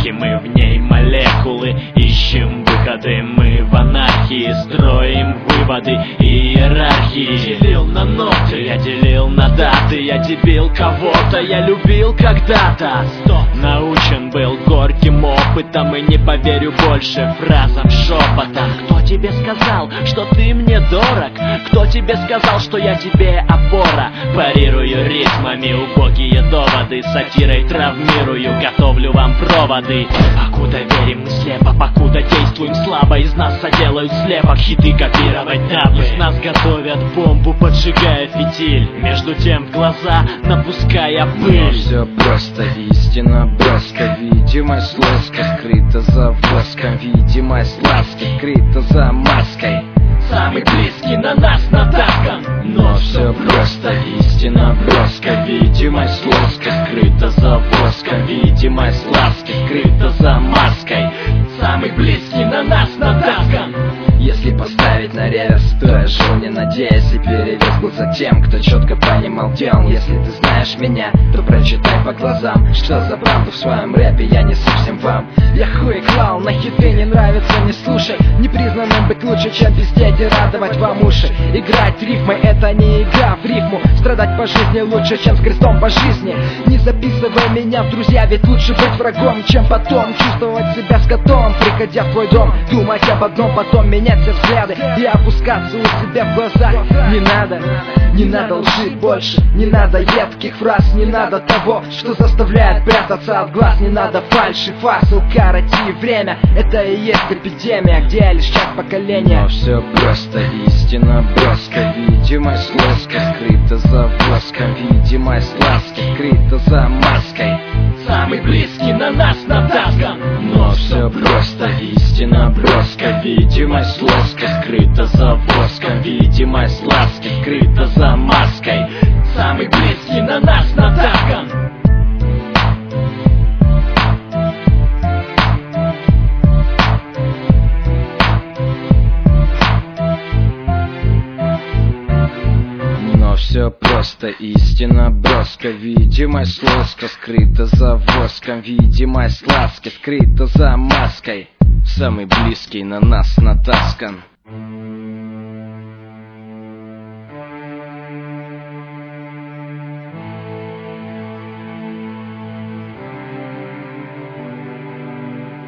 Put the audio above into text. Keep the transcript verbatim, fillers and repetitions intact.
клетки, мы в ней молекулы. Ищем выходы, мы в анархии, строим выводы и иерархии. Делил на ноты, я делил на даты, я дебил кого-то, я любил когда-то. Научен был горьким опытом и не поверю больше фразам шепотом. Кто тебе сказал, что ты мне дорог? Кто тебе сказал, что я тебе опора? Парирую ритмами убогие доводы, сатирой травмирую, готовлю вам проводы. Покуда верим мы слепо, покуда действуем слабо, из нас соделают слепок, хиты копировать дабы. Из нас готовят бомбу, поджигая фитиль, между тем в глаза напуская пыль. Но все просто, истина броска, видимость лоска скрыта за воском, видимость ласки скрыта за маской. Самый близкий на нас натаскан. Но все просто, истина броска, видимость лоска скрыта за воском, видимость ласки скрыта за маской. Самый близкий на нас натаскан. Если поставить на реверс, то я жил не надеясь, и перевес был за тем, кто четко понимал, где он. Если ты знаешь меня, то прочитай по глазам, что за правду в своем рэпе я не совсем вам. Я хуй клал, на хиты не нравится, не слушай. Непризнанным быть лучше, чем пиздеть и радовать вам уши. Играть рифмой — это не игра в рифму. Страдать по жизни лучше, чем с крестом по жизни. Не записывай меня в друзья, ведь лучше быть врагом, чем потом чувствовать себя скотом, приходя в твой дом, думать об одном, потом менять все взгляды и опускаться у себя в глаза. Не надо, не надо лжи больше, не надо едких фраз, не надо того, что заставляет прятаться от глаз. Не надо фальши, фарс, укороти время, это и есть эпидемия, где я лишь часть поколения. Но все просто, истина броска, видимость лоска скрыта за воском, видимость ласки скрыта за маской. Самый близкий на нас натаскан. Но все просто, истина броска, видимость лоска скрыта за воском, видимость ласки скрыта за маской. Самый близкий на нас натаскан. Все просто, истина броска, видимость лоска скрыта за воском, видимость ласки скрыта за маской. Самый близкий на нас натаскан.